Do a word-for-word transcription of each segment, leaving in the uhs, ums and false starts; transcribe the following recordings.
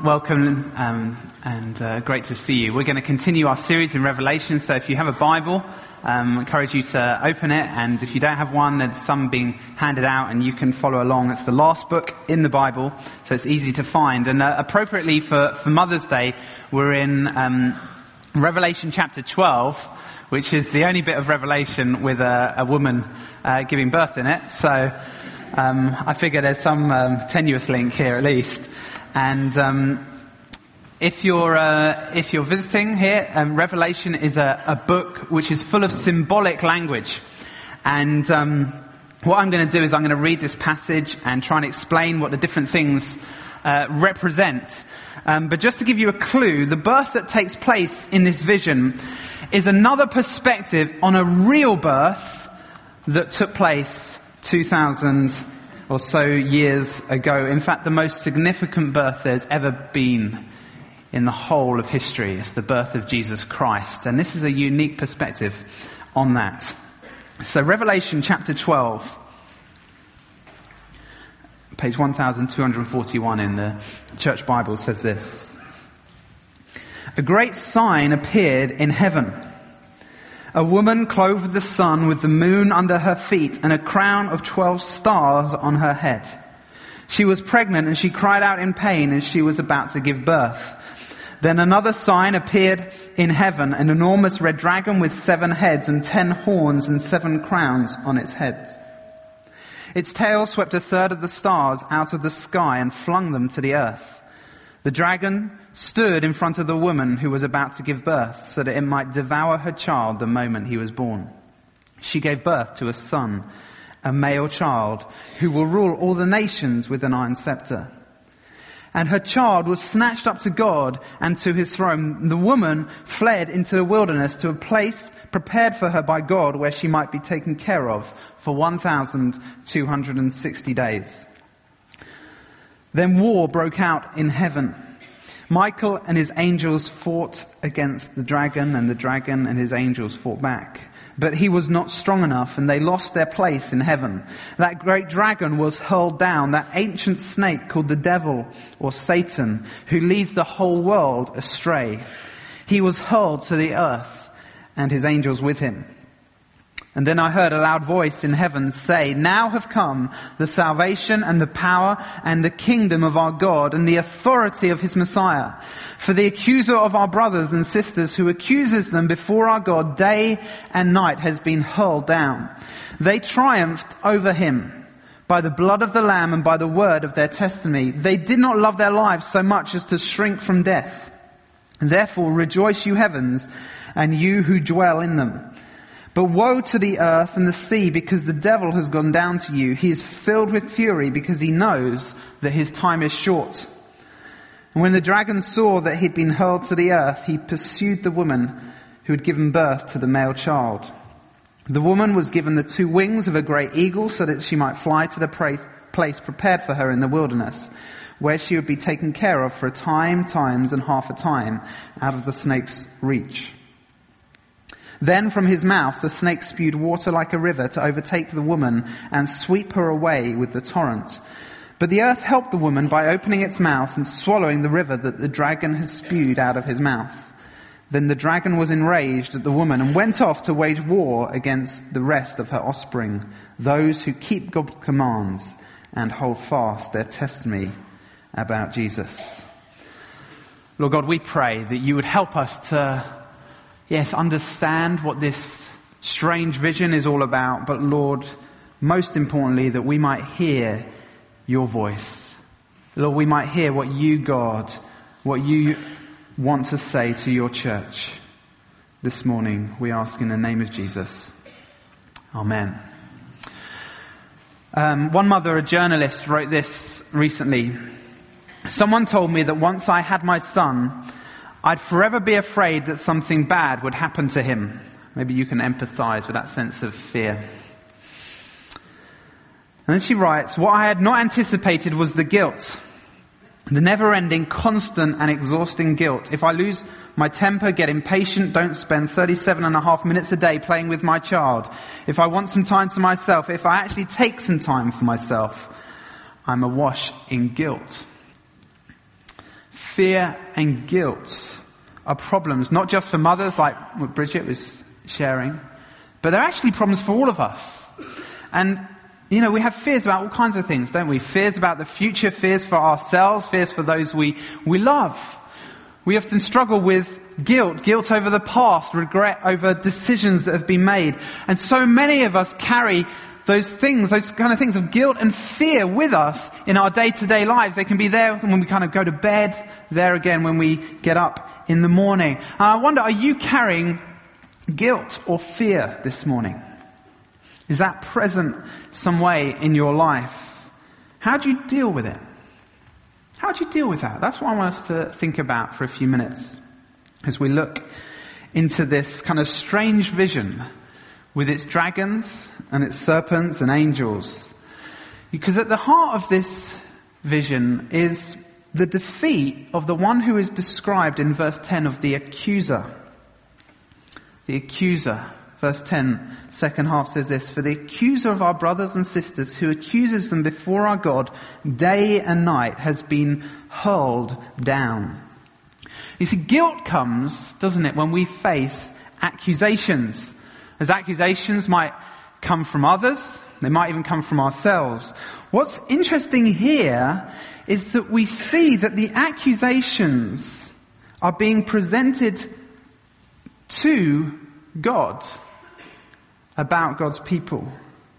welcome um, and uh, great to see you. We're going to continue our series in Revelation, so if you have a Bible, um, I encourage you to open it, and if you don't have one, there's some being handed out and you can follow along. It's the last book in the Bible, so it's easy to find. And uh, appropriately for, for Mother's Day, we're in um, Revelation chapter twelve, which is the only bit of Revelation with a, a woman uh, giving birth in it. So um, I figure there's some um, tenuous link here at least. And um, if you're uh, if you're visiting here, um, Revelation is a, a book which is full of symbolic language. And um, what I'm going to do is I'm going to read this passage and try and explain what the different things uh, represent. Um, but just to give you a clue, the birth that takes place in this vision is another perspective on a real birth that took place two thousand or so years ago. In fact, the most significant birth there's ever been in the whole of history is the birth of Jesus Christ. And this is a unique perspective on that. So Revelation chapter twelve, page one thousand two hundred forty-one in the Church Bible says this. A great sign appeared in heaven. A woman clothed with the sun, with the moon under her feet, and a crown of twelve stars on her head. She was pregnant, and she cried out in pain as she was about to give birth. Then another sign appeared in heaven, an enormous red dragon with seven heads and ten horns and seven crowns on its head. Its tail swept a third of the stars out of the sky and flung them to the earth. The dragon stood in front of the woman who was about to give birth, so that it might devour her child the moment he was born. She gave birth to a son, a male child, who will rule all the nations with an iron scepter. And her child was snatched up to God and to his throne. The woman fled into the wilderness to a place prepared for her by God, where she might be taken care of for one thousand two hundred sixty days. Then war broke out in heaven. Michael and his angels fought against the dragon, and the dragon and his angels fought back. But he was not strong enough, and they lost their place in heaven. That great dragon was hurled down, that ancient snake called the devil or Satan, who leads the whole world astray. He was hurled to the earth, and his angels with him. And then I heard a loud voice in heaven say, "Now have come the salvation and the power and the kingdom of our God and the authority of his Messiah. For the accuser of our brothers and sisters who accuses them before our God day and night has been hurled down. They triumphed over him by the blood of the Lamb and by the word of their testimony. They did not love their lives so much as to shrink from death. Therefore rejoice, you heavens, and you who dwell in them. But woe to the earth and the sea, because the devil has gone down to you. He is filled with fury because he knows that his time is short." And when the dragon saw that he'd been hurled to the earth, he pursued the woman who had given birth to the male child. The woman was given the two wings of a great eagle so that she might fly to the place prepared for her in the wilderness, where she would be taken care of for a time, times, and half a time out of the snake's reach. Then from his mouth the snake spewed water like a river to overtake the woman and sweep her away with the torrent. But the earth helped the woman by opening its mouth and swallowing the river that the dragon had spewed out of his mouth. Then the dragon was enraged at the woman and went off to wage war against the rest of her offspring, those who keep God's commands and hold fast their testimony about Jesus. Lord God, we pray that you would help us to Yes, understand what this strange vision is all about, but Lord, most importantly, that we might hear your voice. Lord, we might hear what you, God, what you want to say to your church this morning. We ask in the name of Jesus. Amen. Um, one mother, a journalist, wrote this recently. "Someone told me that once I had my son, I'd forever be afraid that something bad would happen to him." Maybe you can empathize with that sense of fear. And then she writes, "What I had not anticipated was the guilt. The never-ending, constant and exhausting guilt. If I lose my temper, get impatient, don't spend thirty-seven and a half minutes a day playing with my child. If I want some time to myself, if I actually take some time for myself, I'm awash in guilt." fear and guilt are problems, not just for mothers like what Bridget was sharing, but they're actually problems for all of us. And, you know, we have fears about all kinds of things, don't we? Fears about the future, fears for ourselves, fears for those we, we love. We often struggle with guilt, guilt over the past, regret over decisions that have been made. And so many of us carry those things, those kind of things of guilt and fear with us in our day-to-day lives. They can be there when we kind of go to bed, there again when we get up in the morning. And I wonder, are you carrying guilt or fear this morning? Is that present some way in your life? How do you deal with it? How do you deal with that? That's what I want us to think about for a few minutes as we look into this kind of strange vision with its dragons and its serpents and angels. Because at the heart of this vision is the defeat of the one who is described in verse ten of the accuser. The accuser. Verse ten, second half says this, "For the accuser of our brothers and sisters who accuses them before our God day and night has been hurled down." You see, guilt comes, doesn't it, when we face accusations. As accusations might come from others, they might even come from ourselves. What's interesting here is that we see that the accusations are being presented to God about God's people.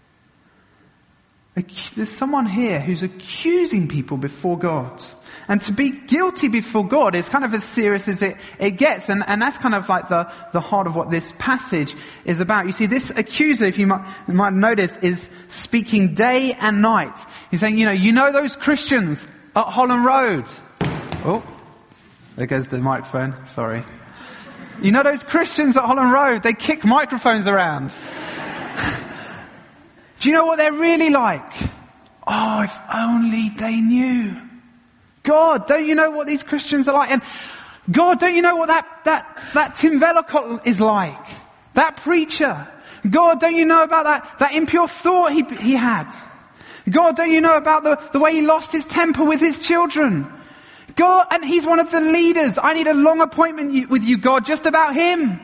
There's someone here who's accusing people before God. And to be guilty before God is kind of as serious as it, it gets. And, and that's kind of like the, the heart of what this passage is about. You see, this accuser, if you might, you might notice, is speaking day and night. He's saying, you know, you know those Christians at Holland Road. Oh, there goes the microphone. Sorry. You know those Christians at Holland Road? They kick microphones around. Do you know what they're really like? Oh, if only they knew. God, don't you know what these Christians are like? And God, don't you know what that, that, that Tim Vellacott is like? That preacher. God, don't you know about that, that impure thought he, he had? God, don't you know about the, the way he lost his temper with his children? God, and he's one of the leaders. I need a long appointment with you, God, just about him.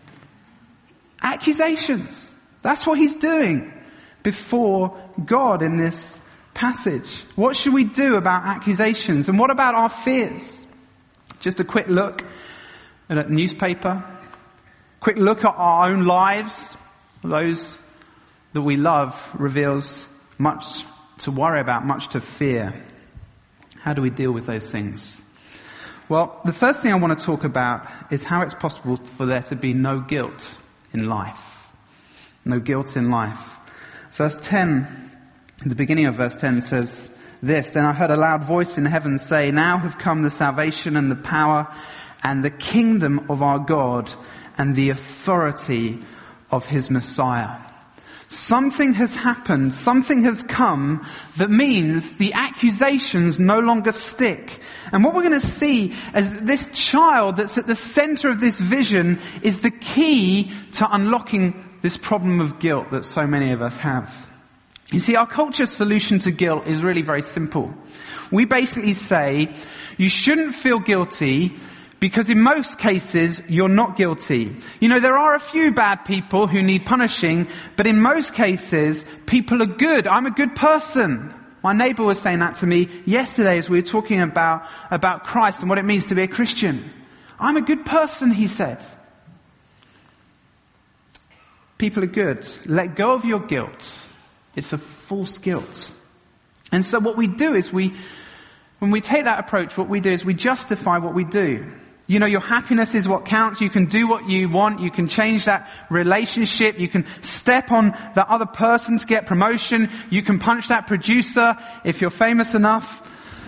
Accusations. That's what he's doing before God in this passage. What should we do about accusations? And what about our fears? Just a quick look at a newspaper. Quick look at our own lives. Those that we love reveals much to worry about, much to fear. How do we deal with those things? Well, the first thing I want to talk about is how it's possible for there to be no guilt in life. No guilt in life. Verse ten, the beginning of verse ten says this, "Then I heard a loud voice in heaven say, 'Now have come the salvation and the power and the kingdom of our God and the authority of his Messiah.'" Something has happened, something has come that means the accusations no longer stick. And what we're going to see is that this child that's at the center of this vision is the key to unlocking this problem of guilt that so many of us have. You see, our culture's solution to guilt is really very simple. We basically say, you shouldn't feel guilty because in most cases, you're not guilty. You know, there are a few bad people who need punishing, but in most cases, people are good. I'm a good person. My neighbor was saying that to me yesterday as we were talking about, about Christ and what it means to be a Christian. I'm a good person, he said. People are good. Let go of your guilt. It's a false guilt. And so what we do is we, when we take that approach, what we do is we justify what we do. You know, your happiness is what counts. You can do what you want. You can change that relationship. You can step on that other person to get promotion. You can punch that producer if you're famous enough.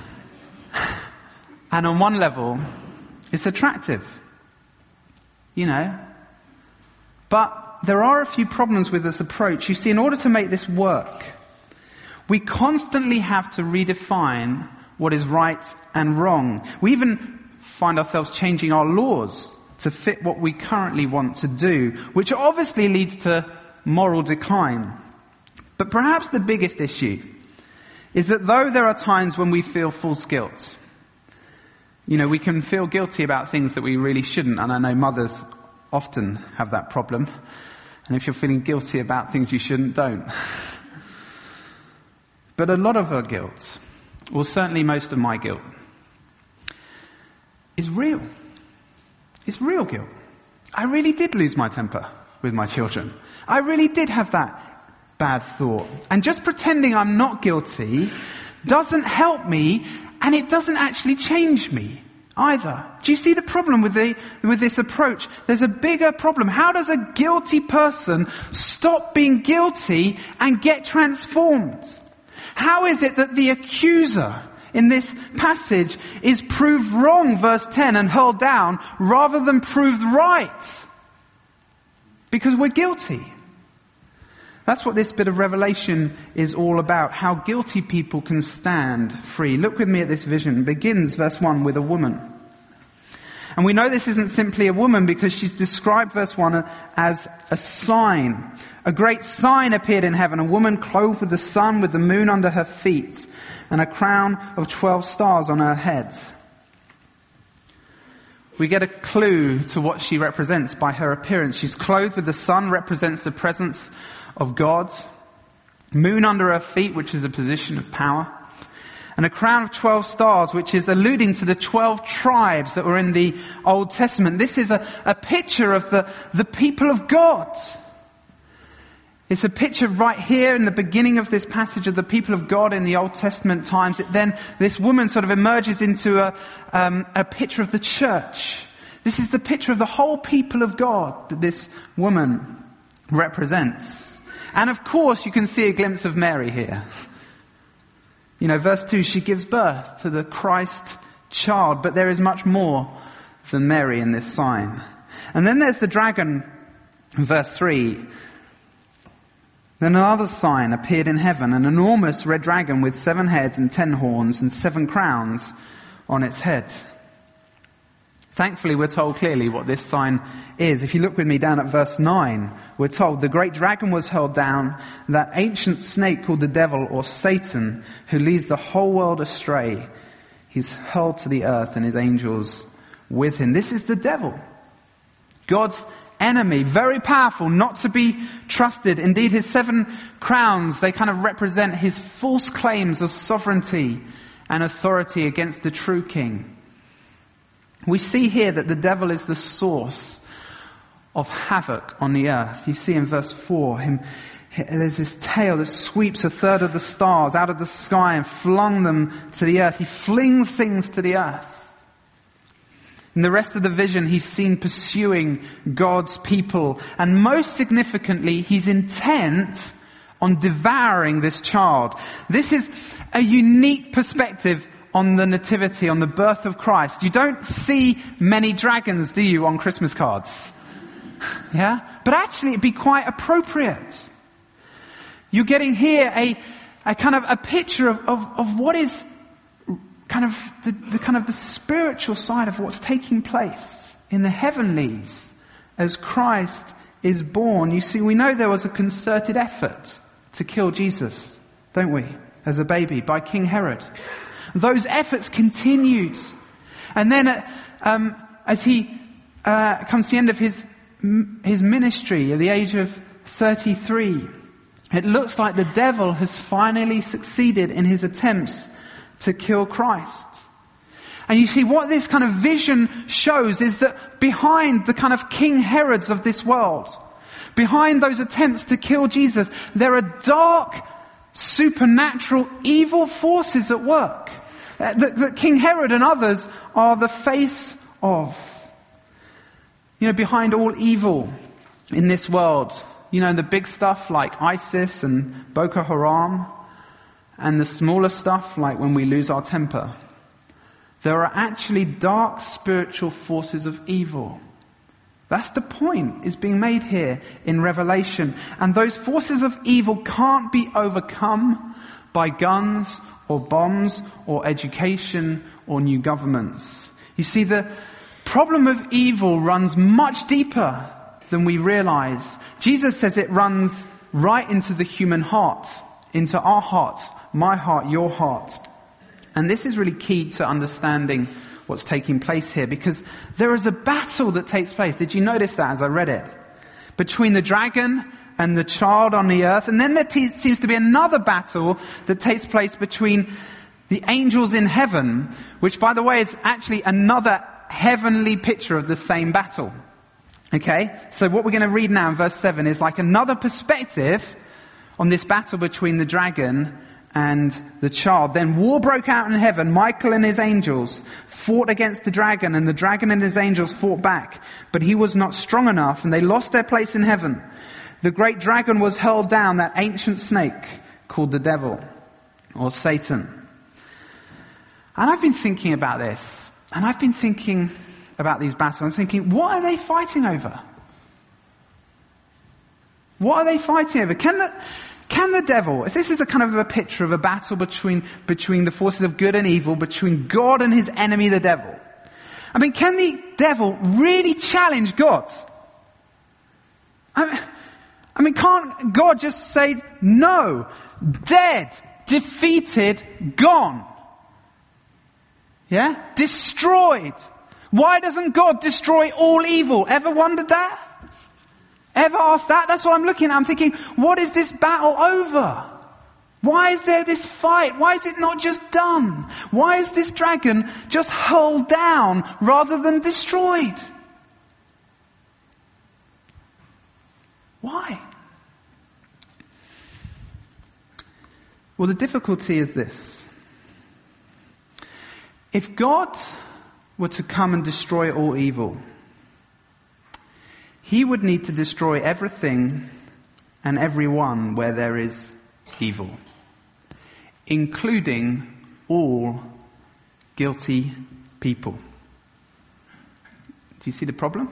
And on one level, it's attractive. You know. But there are a few problems with this approach. You see, in order to make this work, we constantly have to redefine what is right and wrong. We even find ourselves changing our laws to fit what we currently want to do, which obviously leads to moral decline. But perhaps the biggest issue is that though there are times when we feel false guilt, You know, we can feel guilty about things that we really shouldn't, and I know mothers often have that problem. And if you're feeling guilty about things you shouldn't, don't. But a lot of our guilt, or certainly most of my guilt, is real. It's real guilt. I really did lose my temper with my children. I really did have that bad thought. And just pretending I'm not guilty doesn't help me, and it doesn't actually change me either. Do you see the problem with the with this approach? There's a bigger problem. How does a guilty person stop being guilty and get transformed? How is it that the accuser in this passage is proved wrong, verse ten, and hurled down, rather than proved right? Because we're guilty. That's what this bit of Revelation is all about. How guilty people can stand free. Look with me at this vision. It begins, verse one, with a woman. And we know this isn't simply a woman because she's described, verse one, as a sign. A great sign appeared in heaven. A woman clothed with the sun, with the moon under her feet, and a crown of twelve stars on her head. We get a clue to what she represents by her appearance. She's clothed with the sun, represents the presence of God. Moon under her feet, which is a position of power. And a crown of twelve stars, which is alluding to the twelve tribes that were in the Old Testament. This is a, a picture of the, the people of God. It's a picture right here in the beginning of this passage of the people of God in the Old Testament times. It then, this woman sort of emerges into a, um, a picture of the church. This is the picture of the whole people of God that this woman represents. And of course, you can see a glimpse of Mary here. You know, verse two, she gives birth to the Christ child, but there is much more than Mary in this sign. And then there's the dragon, verse three. Then another sign appeared in heaven, an enormous red dragon with seven heads and ten horns and seven crowns on its head. Thankfully, we're told clearly what this sign is. If you look with me down at verse nine, we're told the great dragon was hurled down, that ancient snake called the devil or Satan, who leads the whole world astray. He's hurled to the earth and his angels with him. This is the devil, God's enemy, very powerful, not to be trusted. Indeed, his seven crowns, they kind of represent his false claims of sovereignty and authority against the true king. We see here that the devil is the source of havoc on the earth. You see in verse four, him, there's this tail that sweeps a third of the stars out of the sky and flung them to the earth. He flings things to the earth. In the rest of the vision, he's seen pursuing God's people. And most significantly, he's intent on devouring this child. This is a unique perspective on the nativity, on the birth of Christ. You don't see many dragons, do you, on Christmas cards? Yeah? But actually it'd be quite appropriate. You're getting here a, a kind of a picture of, of, of what is kind of the, the kind of the spiritual side of what's taking place in the heavenlies as Christ is born. You see, we know there was a concerted effort to kill Jesus, don't we, as a baby by King Herod. Those efforts continued. And then uh, um, as he uh, comes to the end of his his ministry at the age of thirty-three, it looks like the devil has finally succeeded in his attempts to kill Christ. And you see, what this kind of vision shows is that behind the kind of King Herods of this world, behind those attempts to kill Jesus, there are dark, supernatural, evil forces at work that, that King Herod and others are the face of. You know, behind all evil in this world, you know, the big stuff like ISIS and Boko Haram, and the smaller stuff like when we lose our temper, there are actually dark spiritual forces of evil. That's the point is being made here in Revelation. And those forces of evil can't be overcome by guns or bombs or education or new governments. You see, the problem of evil runs much deeper than we realize. Jesus says it runs right into the human heart, into our hearts, my heart, your heart. And this is really key to understanding what's taking place here, because there is a battle that takes place. Did you notice that as I read it? Between the dragon and the child on the earth. And then there te- seems to be another battle that takes place between the angels in heaven, which, by the way, is actually another heavenly picture of the same battle. Okay? So what we're going to read now in verse seven is like another perspective on this battle between the dragon and the child. Then war broke out in heaven. Michael and his angels fought against the dragon, and the dragon and his angels fought back. But he was not strong enough, and they lost their place in heaven. The great dragon was hurled down, that ancient snake called the devil, or Satan. And I've been thinking about this, and I've been thinking about these battles. I'm thinking, what are they fighting over? What are they fighting over? Can the, can the devil, if this is a kind of a picture of a battle between, between the forces of good and evil, between God and his enemy, the devil. I mean, can the devil really challenge God? I mean, I mean, can't God just say, no, dead, defeated, gone? Yeah? Destroyed. Why doesn't God destroy all evil? Ever wondered that? Ever asked that? That's what I'm looking at. I'm thinking, what is this battle over? Why is there this fight? Why is it not just done? Why is this dragon just hurled down rather than destroyed? Why? Well, the difficulty is this. If God were to come and destroy all evil, he would need to destroy everything and everyone where there is evil, including all guilty people. Do you see the problem?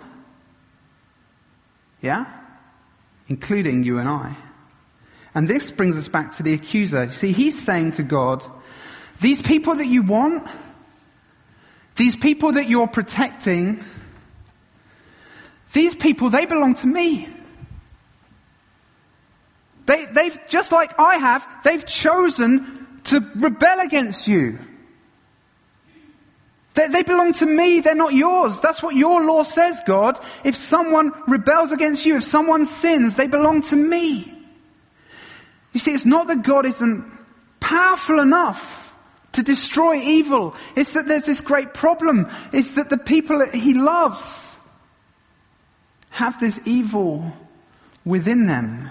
Yeah? Including you and I. And this brings us back to the accuser. You see, he's saying to God, these people that you want, these people that you're protecting, these people, they belong to me. They, they've, just like I have, they've chosen to rebel against you. They, they belong to me, they're not yours. That's what your law says, God. If someone rebels against you, if someone sins, they belong to me. You see, it's not that God isn't powerful enough to destroy evil. It's that there's this great problem. It's that the people that he loves have this evil within them.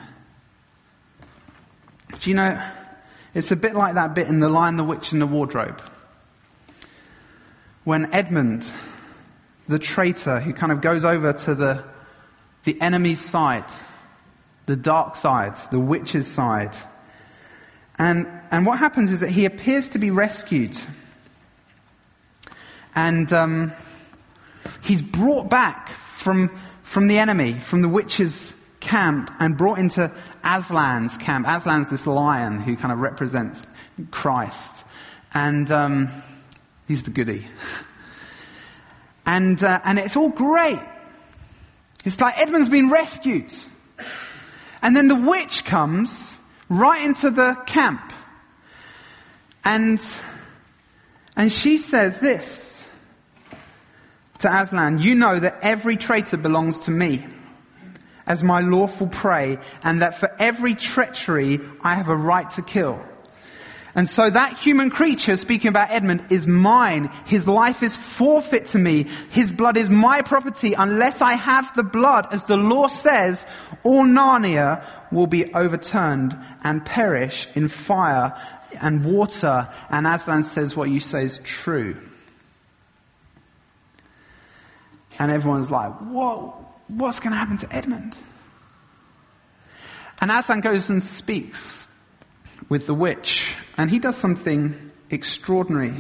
Do you know, it's a bit like that bit in The Lion, the Witch and the Wardrobe. When Edmund, the traitor who kind of goes over to the, the enemy's side, the dark side, the witch's side. And, and what happens is that he appears to be rescued. And um, he's brought back from, from the enemy, from the witch's camp, and brought into Aslan's camp. Aslan's this lion who kind of represents Christ. And um, he's the goodie. And, uh, and it's all great. It's like Edmund's been rescued. And then the witch comes right into the camp. And, and she says this to Aslan, you know that every traitor belongs to me as my lawful prey, and that for every treachery I have a right to kill. And so that human creature, speaking about Edmund, is mine. His life is forfeit to me. His blood is my property. Unless I have the blood, as the law says, all Narnia will be overturned and perish in fire and water. And Aslan says, what you say is true. And everyone's like, whoa, what's going to happen to Edmund? And Aslan goes and speaks with the witch, and he does something extraordinary.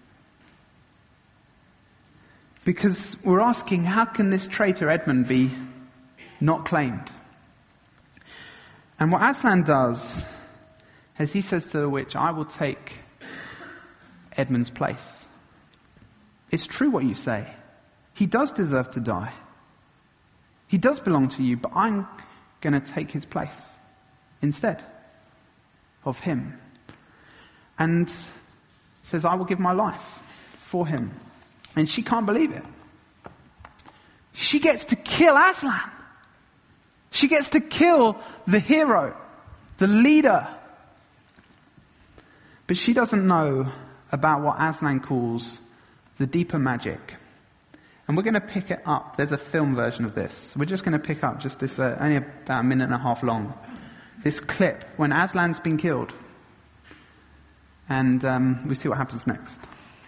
Because we're asking, how can this traitor Edmund be not claimed? And what Aslan does is he says to the witch, I will take Edmund's place. It's true what you say. He does deserve to die. He does belong to you, but I'm going to take his place instead of him. And says, I will give my life for him. And she can't believe it. She gets to kill Aslan. She gets to kill the hero, the leader. But she doesn't know about what Aslan calls the deeper magic. And we're going to pick it up. There's a film version of this. We're just going to pick up just this, uh, only about a minute and a half long, this clip when Aslan's been killed. And um, we see what happens next.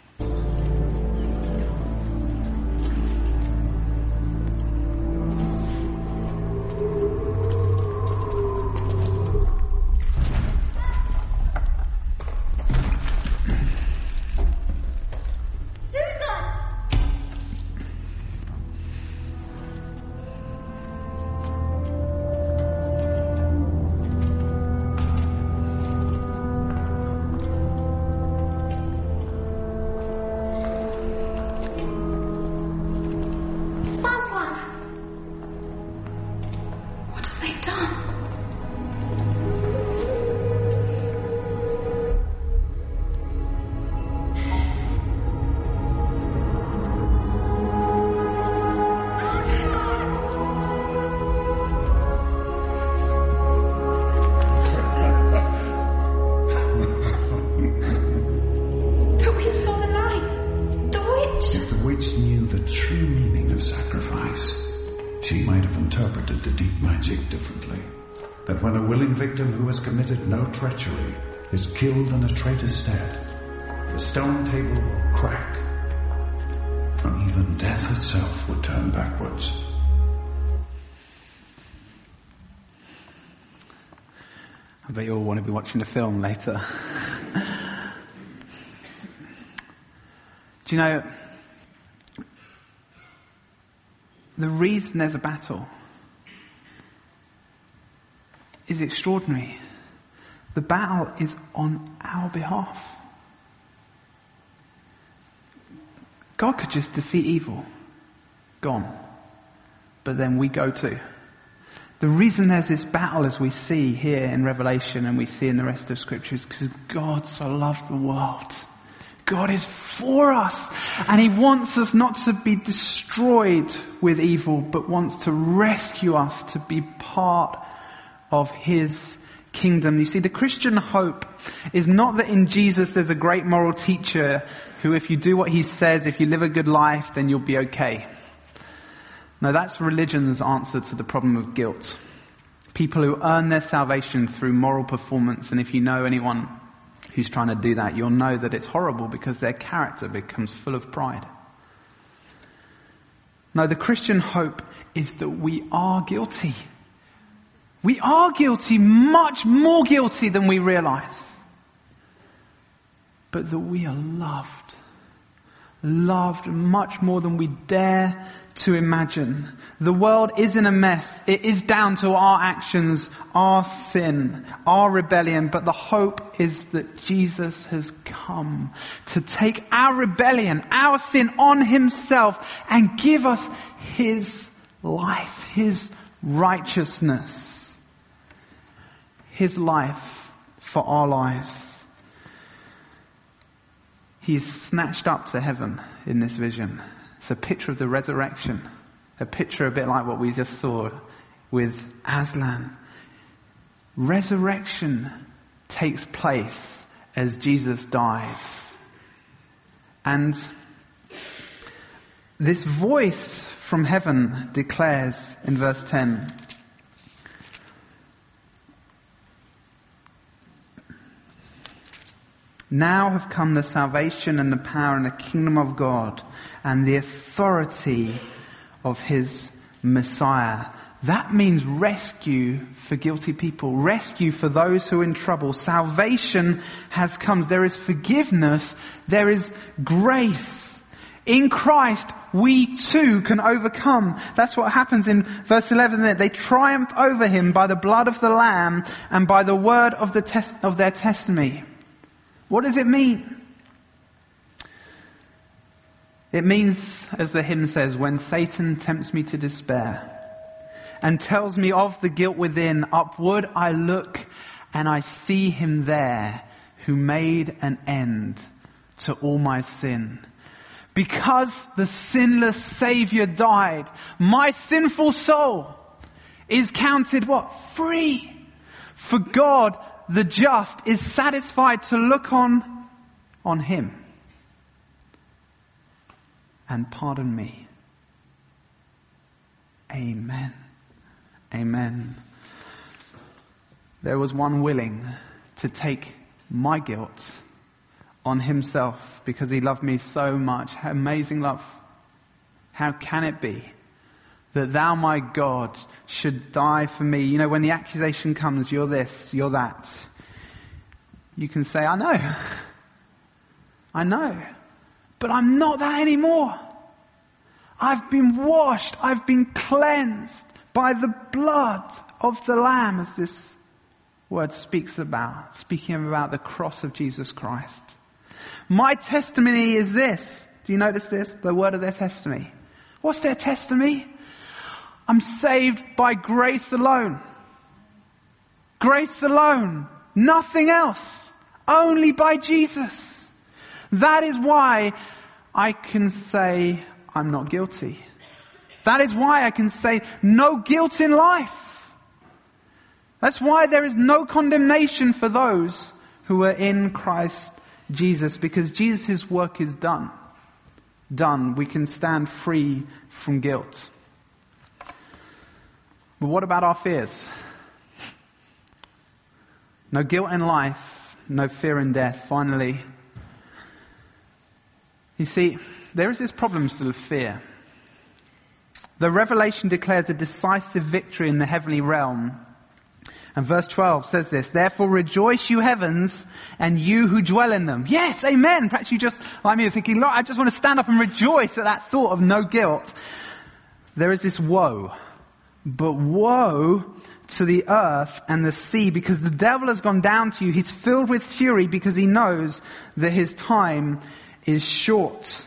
That when a willing victim who has committed no treachery is killed in a traitor's stead, the stone table will crack, and even death itself would turn backwards. I bet you all want to be watching the film later. Do you know, the reason there's a battle is extraordinary. The battle is on our behalf. God could just defeat evil. Gone. But then we go too. The reason there's this battle, as we see here in Revelation and we see in the rest of Scripture, is because God so loved the world. God is for us, and He wants us not to be destroyed with evil, but wants to rescue us to be part of His kingdom. You see, the Christian hope is not that in Jesus there's a great moral teacher who, if you do what He says, if you live a good life, then you'll be okay. No, that's religion's answer to the problem of guilt. People who earn their salvation through moral performance, and if you know anyone who's trying to do that, you'll know that it's horrible because their character becomes full of pride. No, the Christian hope is that we are guilty. We are guilty, much more guilty than we realize. But that we are loved. Loved much more than we dare to imagine. The world is in a mess. It is down to our actions, our sin, our rebellion. But the hope is that Jesus has come to take our rebellion, our sin on Himself and give us His life, His righteousness. His life for our lives. He's snatched up to heaven in this vision. It's a picture of the resurrection. A picture a bit like what we just saw with Aslan. Resurrection takes place as Jesus dies. And this voice from heaven declares in verse ten, now have come the salvation and the power and the kingdom of God and the authority of His Messiah. That means rescue for guilty people, rescue for those who are in trouble. Salvation has come. There is forgiveness. There is grace. In Christ, we too can overcome. That's what happens in verse eleven there. They triumphed over Him by the blood of the Lamb and by the word of the test of their testimony. What does it mean? It means, as the hymn says, when Satan tempts me to despair and tells me of the guilt within, upward I look and I see Him there who made an end to all my sin. because the sinless Savior died, my sinful soul is counted what? Free. For God, the just, is satisfied to look on, on him and pardon me. Amen. Amen. There was one willing to take my guilt on himself because he loved me so much. How amazing love. How can it be that thou, my God, should die for me? You know, when the accusation comes, you're this, you're that, you can say, I know. I know. But I'm not that anymore. I've been washed. I've been cleansed by the blood of the Lamb, as this word speaks about, speaking about the cross of Jesus Christ. My testimony is this. Do you notice this? The word of their testimony. What's their testimony? I'm saved by grace alone. Grace alone. Nothing else. Only by Jesus. That is why I can say I'm not guilty. That is why I can say no guilt in life. That's why there is no condemnation for those who are in Christ Jesus, because Jesus' work is done. Done. We can stand free from guilt. But what about our fears? No guilt in life, no fear in death. Finally, you see, there is this problem still of fear. The Revelation declares a decisive victory in the heavenly realm. And verse twelve says this, therefore rejoice you heavens and you who dwell in them. Yes, amen. Perhaps you just, like me, are thinking, Lord, I just want to stand up and rejoice at that thought of no guilt. There is this woe. But woe to the earth and the sea, because the devil has gone down to you. He's filled with fury because he knows that his time is short.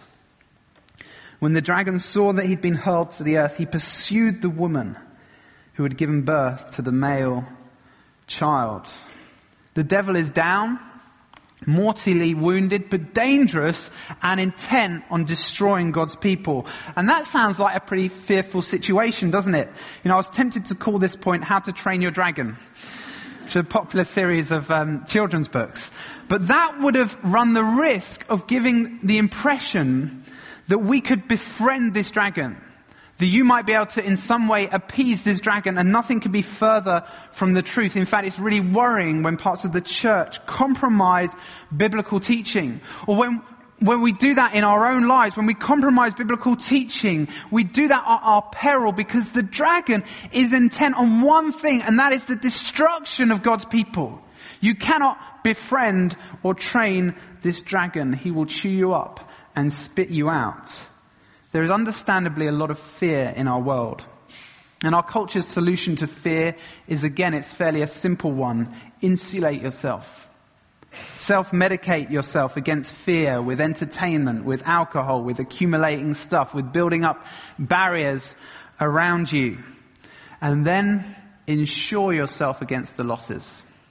When the dragon saw that he'd been hurled to the earth, he pursued the woman who had given birth to the male child. The devil is down, mortally wounded, but dangerous and intent on destroying God's people. And that sounds like a pretty fearful situation, doesn't it? You know, I was tempted to call this point How to Train Your Dragon, which is a popular series of um, children's books. But that would have run the risk of giving the impression that we could befriend this dragon. That you might be able to in some way appease this dragon, and nothing could be further from the truth. In fact, it's really worrying when parts of the church compromise biblical teaching. Or when, when we do that in our own lives, when we compromise biblical teaching, we do that at our peril, because the dragon is intent on one thing, and that is the destruction of God's people. You cannot befriend or train this dragon. He will chew you up and spit you out. There is understandably a lot of fear in our world. And our culture's solution to fear is, again, it's fairly a simple one. Insulate yourself. Self-medicate yourself against fear with entertainment, with alcohol, with accumulating stuff, with building up barriers around you. And then insure yourself against the losses.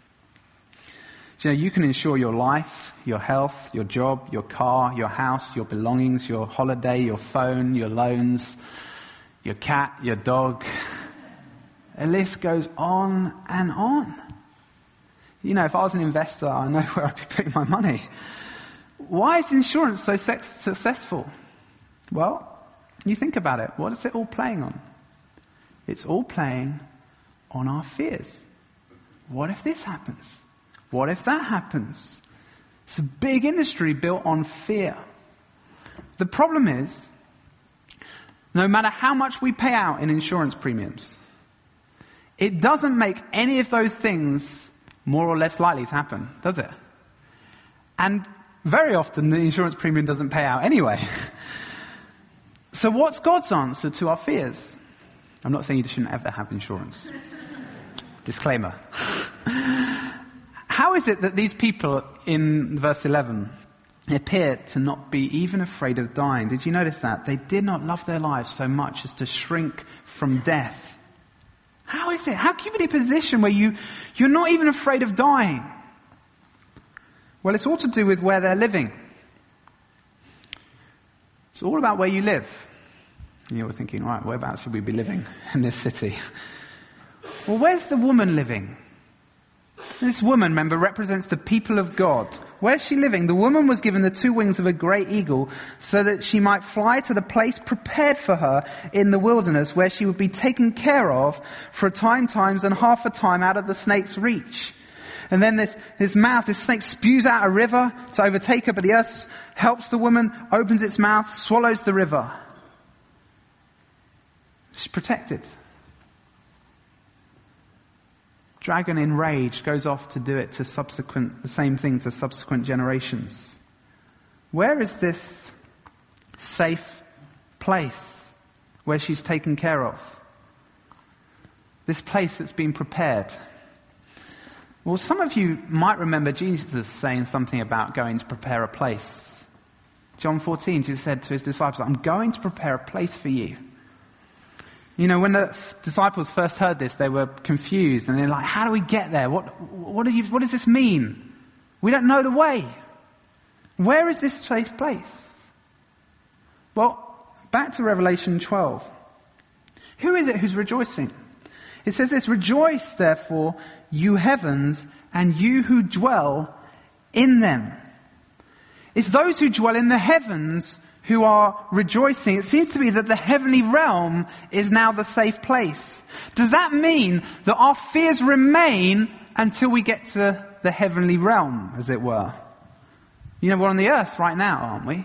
You know, you can insure your life, your health, your job, your car, your house, your belongings, your holiday, your phone, your loans, your cat, your dog. The list goes on and on. You know, if I was an investor, I know where I'd be putting my money. Why is insurance so sex- successful? Well, you think about it. What is it all playing on? It's all playing on our fears. What if this happens? What if that happens? It's a big industry built on fear. The problem is, no matter how much we pay out in insurance premiums, it doesn't make any of those things more or less likely to happen, does it? And very often the insurance premium doesn't pay out anyway. So what's God's answer to our fears? I'm not saying you shouldn't ever have insurance. Disclaimer. How is it that these people in verse eleven appeared to not be even afraid of dying? Did you notice that? They did not love their lives so much as to shrink from death. How is it? How can you be in a position where you, you're not even afraid of dying? Well, it's all to do with where they're living. It's all about where you live. And you're thinking, right, whereabouts should we be living in this city? Well, where's the woman living? This woman, remember, represents the people of God. Where's she living? The woman was given the two wings of a great eagle so that she might fly to the place prepared for her in the wilderness, where she would be taken care of for a time, times, and half a time out of the snake's reach. And then this, this mouth, this snake spews out a river to overtake her, but the earth helps the woman, opens its mouth, swallows the river. She's protected. Dragon enraged goes off to do it to subsequent, the same thing to subsequent generations. Where is this safe place where she's taken care of? This place that's been prepared. Well, some of you might remember Jesus saying something about going to prepare a place. John fourteen, Jesus said to his disciples, I'm going to prepare a place for you. You know, when the f- disciples first heard this, they were confused and they're like, how do we get there? What, what, do you, what does this mean? We don't know the way. Where is this safe place? Well, back to Revelation twelve. Who is it who's rejoicing? It says this, rejoice therefore, you heavens, and you who dwell in them. It's those who dwell in the heavens who are rejoicing. It seems to be that the heavenly realm is now the safe place. Does that mean that our fears remain until we get to the heavenly realm, as it were? You know, we're on the earth right now, aren't we?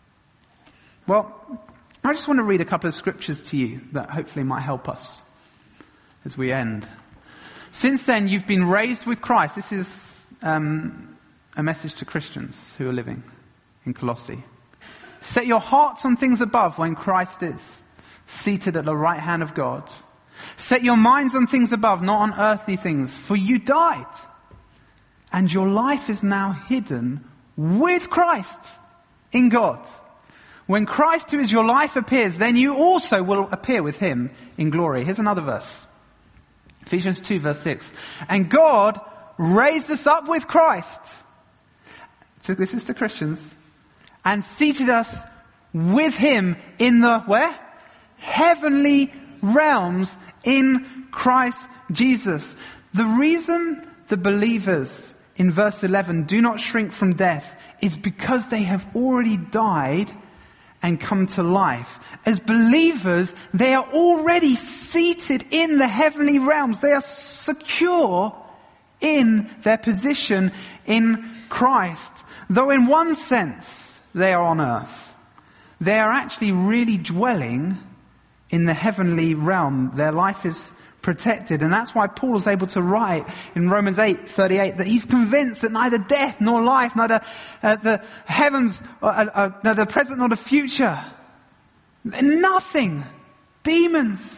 Well, I just want to read a couple of scriptures to you that hopefully might help us as we end. Since then, you've been raised with Christ. This is um, a message to Christians who are living in Colossae. Set your hearts on things above when Christ is seated at the right hand of God. Set your minds on things above, not on earthly things, for you died, and your life is now hidden with Christ in God. When Christ, who is your life, appears, then you also will appear with him in glory. Here's another verse. Ephesians two verse six. And God raised us up with Christ. So this is to Christians. And seated us with him in the, where? Heavenly realms in Christ Jesus. The reason the believers in verse eleven do not shrink from death is because they have already died and come to life. As believers, they are already seated in the heavenly realms. They are secure in their position in Christ. Though in one sense, they are on earth, they are actually really dwelling in the heavenly realm. Their life is protected. And that's why Paul is able to write in Romans eight thirty-eight that he's convinced that neither death nor life, neither uh, the heavens, uh, uh, neither the present nor the future, nothing, demons,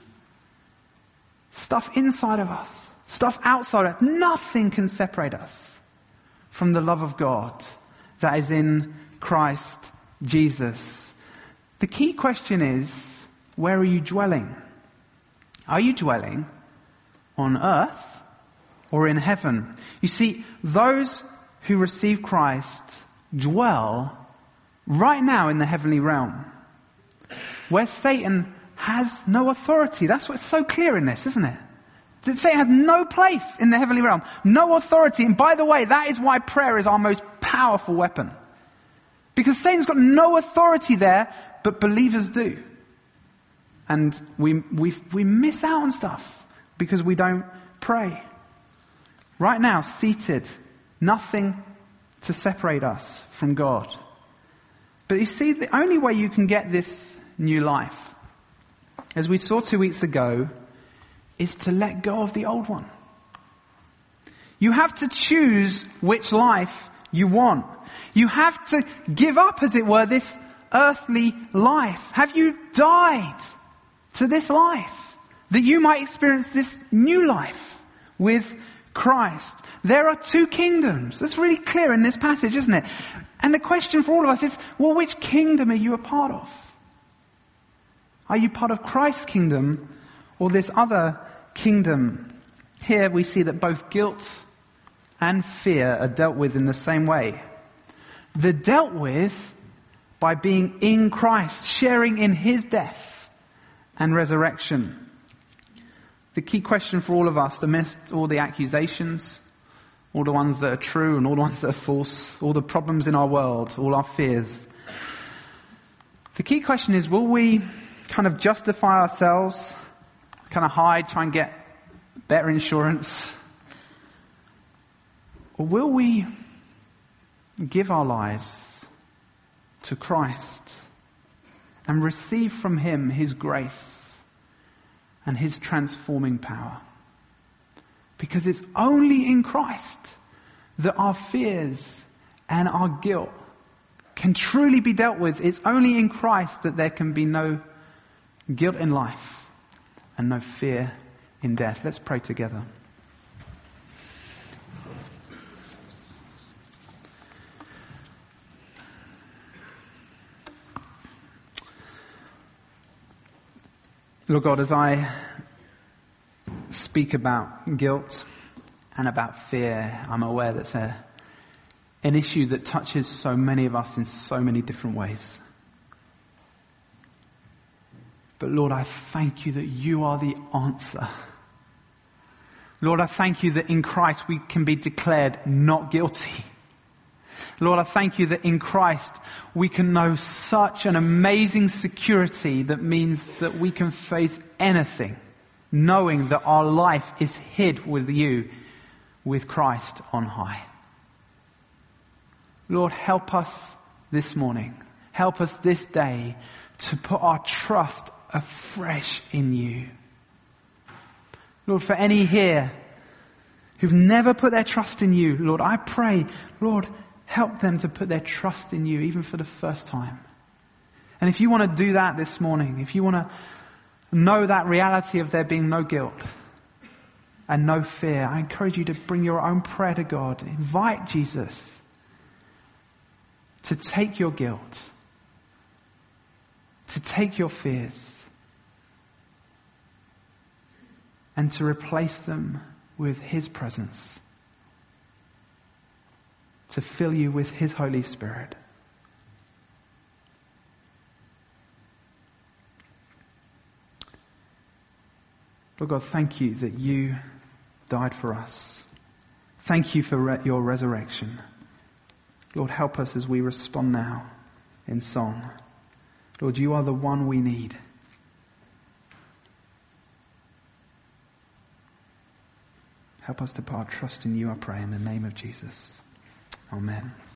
stuff inside of us, stuff outside of us, nothing can separate us from the love of God that is in Christ Jesus. The key question is, where are you dwelling? Are you dwelling on earth or in heaven? You see, those who receive Christ dwell right now in the heavenly realm, where Satan has no authority. That's what's so clear in this, isn't it? That Satan has no place in the heavenly realm, no authority. And by the way, that is why prayer is our most powerful weapon. Because Satan's got no authority there, but believers do. And we, we, we miss out on stuff because we don't pray. Right now, seated, nothing to separate us from God. But you see, the only way you can get this new life, as we saw two weeks ago, is to let go of the old one. You have to choose which life you want. You have to give up, as it were, this earthly life. Have you died to this life that you might experience this new life with Christ? There are two kingdoms. That's really clear in this passage, isn't it? And the question for all of us is, well, which kingdom are you a part of? Are you part of Christ's kingdom or this other kingdom? Here we see that both guilt and fear are dealt with in the same way. They're dealt with by being in Christ, sharing in his death and resurrection. The key question for all of us, amidst all the accusations, all the ones that are true and all the ones that are false, all the problems in our world, all our fears, the key question is, will we kind of justify ourselves, kind of hide, try and get better insurance? Or will we give our lives to Christ and receive from him his grace and his transforming power? Because it's only in Christ that our fears and our guilt can truly be dealt with. It's only in Christ that there can be no guilt in life and no fear in death. Let's pray together. Lord God, as I speak about guilt and about fear, I'm aware that's a, an issue that touches so many of us in so many different ways. But Lord, I thank you that you are the answer. Lord, I thank you that in Christ we can be declared not guilty. Lord, I thank you that in Christ we can know such an amazing security that means that we can face anything, knowing that our life is hid with you, with Christ on high. Lord, help us this morning, help us this day to put our trust afresh in you. Lord, for any here who've never put their trust in you, Lord, I pray, Lord, help them to put their trust in you even for the first time. And if you want to do that this morning, if you want to know that reality of there being no guilt and no fear, I encourage you to bring your own prayer to God. Invite Jesus to take your guilt, to take your fears, and to replace them with his presence, to fill you with his Holy Spirit. Lord God, thank you that you died for us. Thank you for re- your resurrection. Lord, help us as we respond now in song. Lord, you are the one we need. Help us to put our trust in you, I pray, in the name of Jesus. Amen.